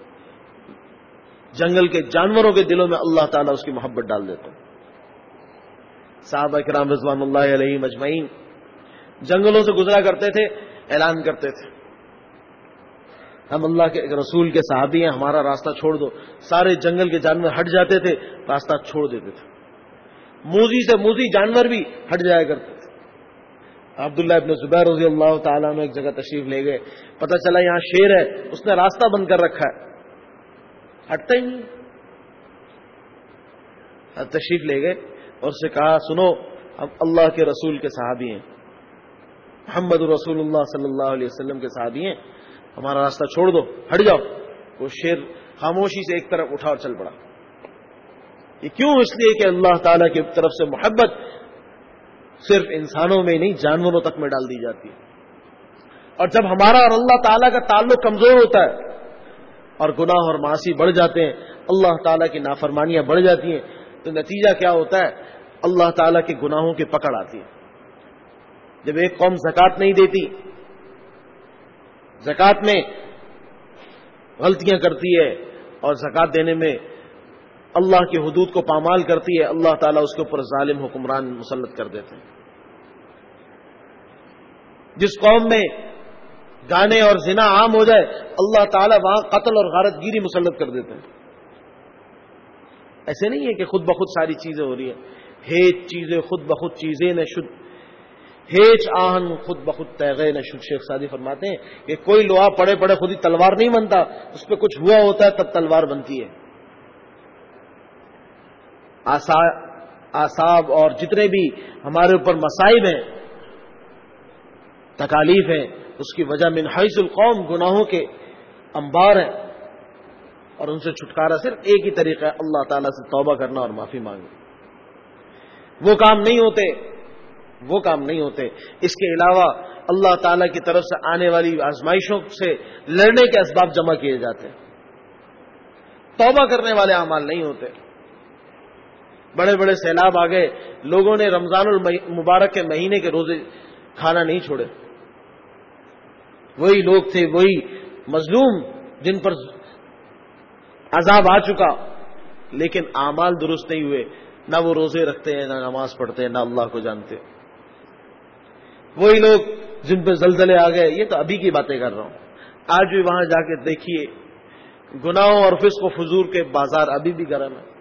جنگل کے جانوروں کے دلوں میں اللہ تعالیٰ اس کی محبت ڈال دیتے ہیں. صحابہ کرام رضوان اللہ علیہم اجمعین جنگلوں سے گزرا کرتے تھے، اعلان کرتے تھے ہم اللہ کے رسول کے صحابی ہیں، ہمارا راستہ چھوڑ دو. سارے جنگل کے جانور ہٹ جاتے تھے، راستہ چھوڑ دیتے تھے. موذی سے موذی جانور بھی ہٹ جایا کرتے تھے. عبداللہ ابن زبیر رضی اللہ تعالیٰ عنہ ایک جگہ تشریف لے گئے، پتہ چلا یہاں شیر ہے، اس نے راستہ بند کر رکھا ہے، ہٹتا ہی نہیں. تشریف لے گئے اور اس سے کہا سنو ہم اللہ کے رسول کے صحابی ہیں، محمد رسول اللہ صلی اللہ علیہ وسلم کے صحابی ہیں، ہمارا راستہ چھوڑ دو، ہٹ جاؤ. وہ شیر خاموشی سے ایک طرف اٹھا اور چل پڑا. یہ کیوں؟ اس لیے کہ اللہ تعالیٰ کی طرف سے محبت صرف انسانوں میں نہیں جانوروں تک میں ڈال دی جاتی ہے. اور جب ہمارا اور اللہ تعالیٰ کا تعلق کمزور ہوتا ہے اور گناہ اور معاصی بڑھ جاتے ہیں، اللہ تعالیٰ کی نافرمانیاں بڑھ جاتی ہیں، تو نتیجہ کیا ہوتا ہے؟ اللہ تعالیٰ کے گناہوں کی پکڑ آتی ہے. جب ایک قوم زکوٰۃ نہیں دیتی، زکوٰۃ میں غلطیاں کرتی ہے اور زکوٰۃ دینے میں اللہ کی حدود کو پامال کرتی ہے، اللہ تعالیٰ اس کے اوپر ظالم حکمران مسلط کر دیتے ہیں. جس قوم میں گانے اور زنا عام ہو جائے، اللہ تعالیٰ وہاں قتل اور غارت گیری مسلط کر دیتے ہیں. ایسے نہیں ہے کہ خود بخود ساری چیزیں ہو رہی ہیں. ہیچ چیزیں خود بخود چیزیں نہ شد، ہیچ آہن خود بخود تیغے نہ شد. شیخ سعدی فرماتے ہیں کہ کوئی لوہا پڑے پڑے خود ہی تلوار نہیں بنتا، اس پہ کچھ ہوا ہوتا ہے تب تلوار بنتی ہے. آساب اور جتنے بھی ہمارے اوپر مصائب ہیں، تکالیف ہیں، اس کی وجہ من حیث القوم گناہوں کے انبار ہیں، اور ان سے چھٹکارا صرف ایک ہی طریقہ ہے، اللہ تعالیٰ سے توبہ کرنا اور معافی مانگنا. وہ کام نہیں ہوتے. اس کے علاوہ اللہ تعالیٰ کی طرف سے آنے والی آزمائشوں سے لڑنے کے اسباب جمع کیے جاتے ہیں. توبہ کرنے والے اعمال نہیں ہوتے. بڑے بڑے سیلاب آ گئے، لوگوں نے رمضان المبارک کے مہینے کے روزے کھانا نہیں چھوڑے. وہی لوگ تھے، وہی مظلوم جن پر عذاب آ چکا، لیکن اعمال درست نہیں ہوئے. نہ وہ روزے رکھتے ہیں، نہ نماز پڑھتے ہیں، نہ اللہ کو جانتے. وہی لوگ جن پہ زلزلے آ گئے. یہ تو ابھی کی باتیں کر رہا ہوں. آج بھی وہاں جا کے دیکھیے، گناہوں اور فسق و فجور کے بازار ابھی بھی گرم ہیں.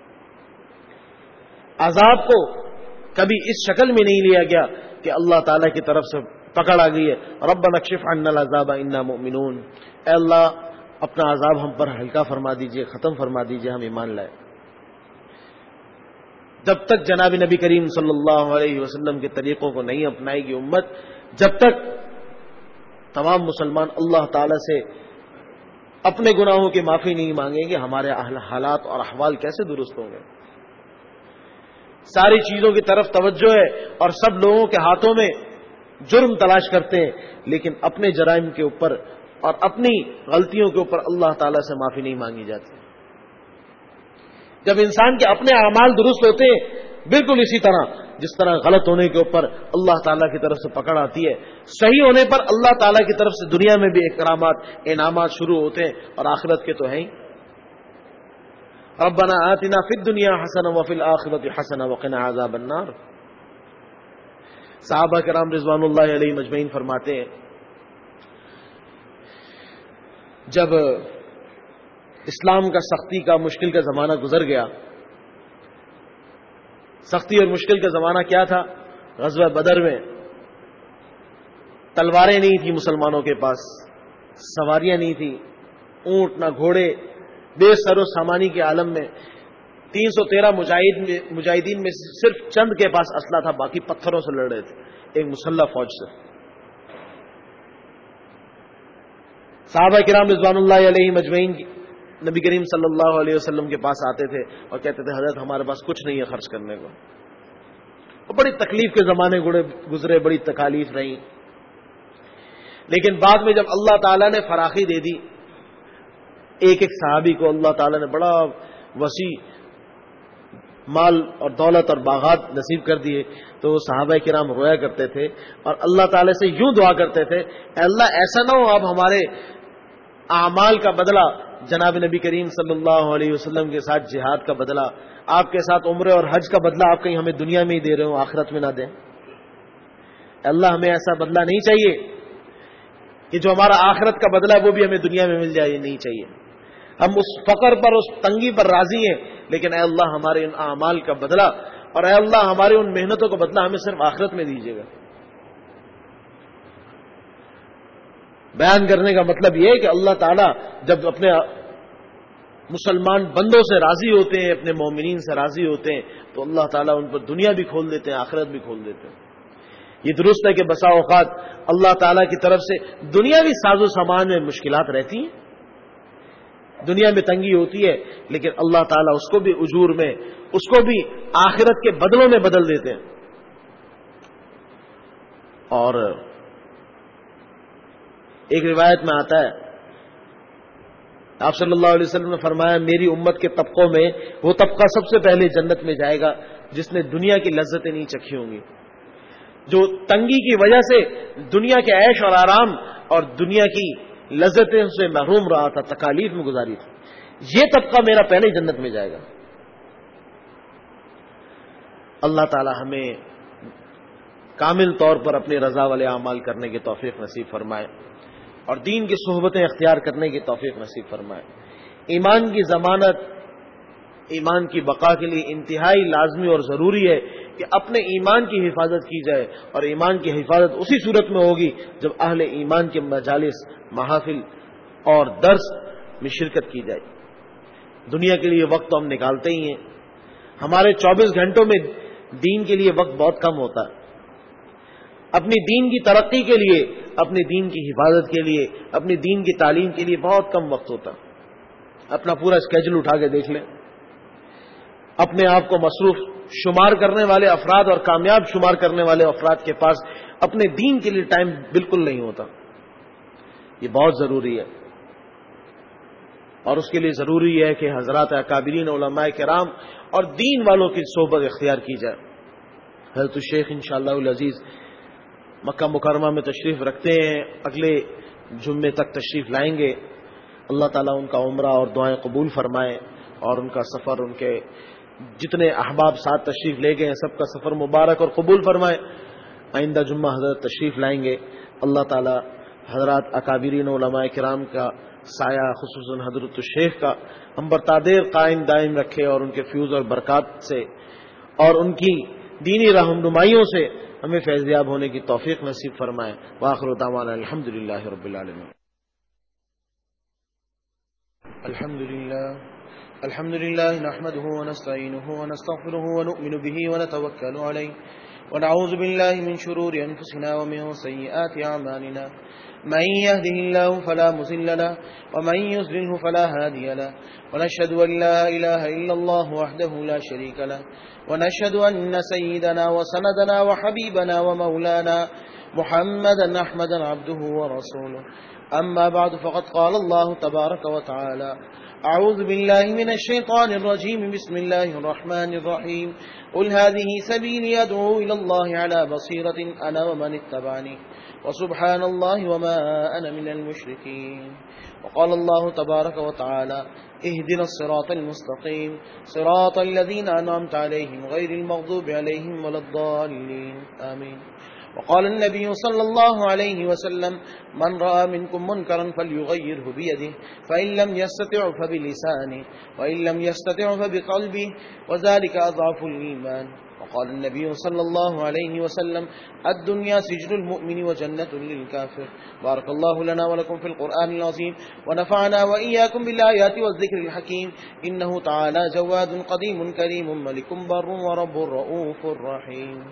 عذاب کو کبھی اس شکل میں نہیں لیا گیا کہ اللہ تعالیٰ کی طرف سے پکڑ آ گئی ہے. ربنا اکشف عنا العذاب انا مؤمنون. اے اللہ اپنا عذاب ہم پر ہلکا فرما دیجئے، ختم فرما دیجئے، ہم ایمان لائے. جب تک جناب نبی کریم صلی اللہ علیہ وسلم کے طریقوں کو نہیں اپنائے گی امت، جب تک تمام مسلمان اللہ تعالی سے اپنے گناہوں کی معافی نہیں مانگیں گے، ہمارے حالات اور احوال کیسے درست ہوں گے؟ ساری چیزوں کی طرف توجہ ہے اور سب لوگوں کے ہاتھوں میں جرم تلاش کرتے ہیں، لیکن اپنے جرائم کے اوپر اور اپنی غلطیوں کے اوپر اللہ تعالی سے معافی نہیں مانگی جاتی. جب انسان کے اپنے اعمال درست ہوتے ہیں بالکل اسی طرح جس طرح غلط ہونے کے اوپر اللہ تعالیٰ کی طرف سے پکڑ آتی ہے، صحیح ہونے پر اللہ تعالیٰ کی طرف سے دنیا میں بھی اکرامات انعامات شروع ہوتے ہیں، اور آخرت کے تو ہیں ہی۔ ربنا آتنا فی الدنیا حسنہ وفی الآخرۃ حسنہ وقنا عذاب النار۔ صحابہ کرام رضوان اللہ علیہ مجمعین فرماتے ہیں، جب اسلام کا سختی کا مشکل کا زمانہ گزر گیا، سختی اور مشکل کا زمانہ کیا تھا؟ غزوہ بدر میں تلواریں نہیں تھی مسلمانوں کے پاس، سواریاں نہیں تھی، اونٹ نہ گھوڑے، بے سر و سامانی کے عالم میں 313 مجاہدین میں صرف چند کے پاس اسلحہ تھا، باقی پتھروں سے لڑ رہے تھے ایک مسلح فوج سے۔ صحابہ کرام رضوان اللہ علیہ مجمعین نبی کریم صلی اللہ علیہ وسلم کے پاس آتے تھے اور کہتے تھے حضرت ہمارے پاس کچھ نہیں ہے خرچ کرنے کو، اور بڑی تکلیف کے زمانے گزرے، بڑی تکالیف رہی، لیکن بعد میں جب اللہ تعالیٰ نے فراخی دے دی، ایک ایک صحابی کو اللہ تعالیٰ نے بڑا وسیع مال اور دولت اور باغات نصیب کر دیے، تو صحابہ کرام رویا کرتے تھے اور اللہ تعالیٰ سے یوں دعا کرتے تھے، اے اللہ ایسا نہ ہو اب ہمارے اعمال کا بدلہ جناب نبی کریم صلی اللہ علیہ وسلم کے ساتھ جہاد کا بدلہ، آپ کے ساتھ عمرے اور حج کا بدلہ آپ کہیں ہمیں دنیا میں ہی دے رہے ہو، آخرت میں نہ دیں۔ اللہ ہمیں ایسا بدلہ نہیں چاہیے کہ جو ہمارا آخرت کا بدلہ ہے وہ بھی ہمیں دنیا میں مل جائے، یہ نہیں چاہیے۔ ہم اس فقر پر، اس تنگی پر راضی ہیں، لیکن اے اللہ ہمارے ان اعمال کا بدلہ، اور اے اللہ ہمارے ان محنتوں کا بدلہ ہمیں صرف آخرت میں دیجیے گا۔ بیان کرنے کا مطلب یہ ہے کہ اللہ تعالیٰ جب اپنے مسلمان بندوں سے راضی ہوتے ہیں، اپنے مومنین سے راضی ہوتے ہیں، تو اللہ تعالیٰ ان پر دنیا بھی کھول دیتے ہیں، آخرت بھی کھول دیتے ہیں۔ یہ درست ہے کہ بسا اوقات اللہ تعالیٰ کی طرف سے دنیاوی ساز و سامان میں مشکلات رہتی ہیں، دنیا میں تنگی ہوتی ہے، لیکن اللہ تعالیٰ اس کو بھی اجور میں، اس کو بھی آخرت کے بدلوں میں بدل دیتے ہیں۔ اور ایک روایت میں آتا ہے، آپ صلی اللہ علیہ وسلم نے فرمایا میری امت کے طبقوں میں وہ طبقہ سب سے پہلے جنت میں جائے گا جس نے دنیا کی لذتیں نہیں چکھی ہوں گی، جو تنگی کی وجہ سے دنیا کے عیش اور آرام اور دنیا کی لذتیں سے محروم رہا تھا، تکالیف میں گزاری تھی، یہ طبقہ میرا پہلے ہی جنت میں جائے گا۔ اللہ تعالی ہمیں کامل طور پر اپنی رضا والے اعمال کرنے کی توفیق نصیب فرمائے اور دین کی صحبتیں اختیار کرنے کی توفیق نصیب فرمائے۔ ایمان کی ضمانت، ایمان کی بقا کے لیے انتہائی لازمی اور ضروری ہے کہ اپنے ایمان کی حفاظت کی جائے، اور ایمان کی حفاظت اسی صورت میں ہوگی جب اہل ایمان کے مجالس، محافل اور درس میں شرکت کی جائے۔ دنیا کے لیے وقت تو ہم نکالتے ہی ہیں، ہمارے 24 گھنٹوں میں دین کے لیے وقت بہت کم ہوتا ہے، اپنی دین کی ترقی کے لیے، اپنے دین کی حفاظت کے لیے، اپنی دین کی تعلیم کے لیے بہت کم وقت ہوتا ہے۔ اپنا پورا اسکیجول اٹھا کے دیکھ لیں، اپنے آپ کو مصروف شمار کرنے والے افراد اور کامیاب شمار کرنے والے افراد کے پاس اپنے دین کے لیے ٹائم بالکل نہیں ہوتا۔ یہ بہت ضروری ہے، اور اس کے لیے ضروری ہے کہ حضرات اکابرین علماء کرام اور دین والوں کی صحبت اختیار کی جائے۔ حضرت الشیخ انشاءاللہ العزیز مکہ مکرمہ میں تشریف رکھتے ہیں، اگلے جمعے تک تشریف لائیں گے۔ اللہ تعالیٰ ان کا عمرہ اور دعائیں قبول فرمائے، اور ان کا سفر، ان کے جتنے احباب ساتھ تشریف لے گئے ہیں سب کا سفر مبارک اور قبول فرمائے۔ آئندہ جمعہ حضرت تشریف لائیں گے۔ اللہ تعالیٰ حضرات اکابرین علماء کرام کا سایہ، خصوصاً حضرت الشیخ کا ہم پر تادیر قائم دائم رکھے، اور ان کے فیوز اور برکات سے اور ان کی دینی رہنمائیوں سے ہمیں فیضیاب ہونے کی توفیق نصیب فرمائے۔ وآخر دعوانا الحمدللہ رب العالمین۔ الحمد للہ نحمده ونستعینه ونستغفره ونؤمن به ونتوکل علیہ ونعوذ باللہ من شرور انفسنا ومن سیئات اعمالنا، من يهده الله فلا مضل له ومن يضلل فلا هادي له، ونشهد ان لا اله الا الله وحده لا شريك له، ونشهد ان سيدنا وسندنا وحبيبنا ومولانا محمدا أحمدا عبده ورسوله. أما بعد فقد قال الله تبارك وتعالى: أعوذ بالله من الشيطان الرجيم. بسم الله الرحمن الرحيم. قل هذه سبيلي أدعو إلى الله على بصيرة أنا ومن اتبعني وسبحان الله وما أنا من المشركين. وقال الله تبارك وتعالى: اهدنا الصراط المستقيم صراط الذين أنعمت عليهم غير المغضوب عليهم ولا الضالين آمين. وقال النبي صلى الله عليه وسلم: من رأى منكم منكرا فليغيره بيده فإن لم يستطع فبلسانه وإن لم يستطع فبقلبه وذلك أضعف الإيمان. وقال النبي صلى الله عليه وسلم: الدنيا سجن المؤمن وجنة للكافر. بارك الله لنا ولكم في القرآن العظيم ونفعنا وإياكم بالآيات والذكر الحكيم. إنه تعالى جواد قديم كريم ملك بر ورب رؤوف رحيم.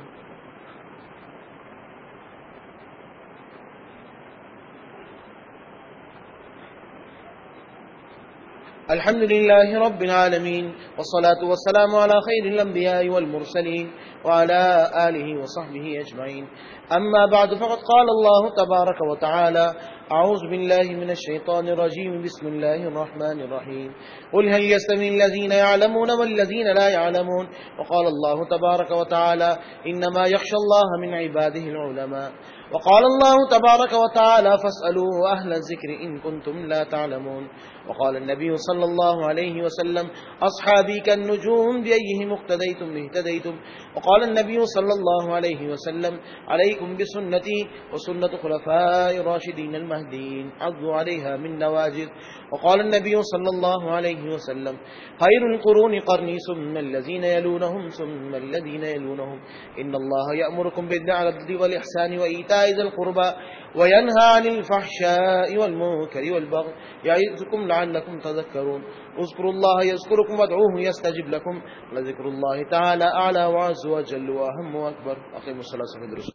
الحمد لله رب العالمين، والصلاة والسلام على خير الأنبياء والمرسلين وعلى آله وصحبه أجمعين. أما بعد فقد قال الله تبارك وتعالى: أعوذ بالله من الشيطان الرجيم. بسم الله الرحمن الرحيم. قل هل يستوي الذين يعلمون والذين لا يعلمون. وقال الله تبارك وتعالى: إنما يخشى الله من عباده العلماء. وقال الله تبارك وتعالى: فاسألوا أهل الذكر إن كنتم لا تعلمون. وقال النبي صلى الله عليه وسلم: أصحابي كالنجوم بأيهم اقتديتم اهتديتم. وقال النبي صلى الله عليه وسلم: عليكم بسنتي وسنة خلفاء الراشدين المهديين عضوا عليها من نواجذ. وقال النبي صلى الله عليه وسلم: خير القرون قرني ثم الذين يلونهم ثم الذين يلونهم. إن الله يأمركم بالعدل والإحسان وإيتاء ذي القربى وينهى عن الفحشاء والمنكر والبغي يعظكم لعلكم تذكرون. اذكروا الله يذكركم وادعوه يستجب لكم، لذكر الله تعالى أعلى وعز وجل وأهم وأكبر. أقيموا الصلاة.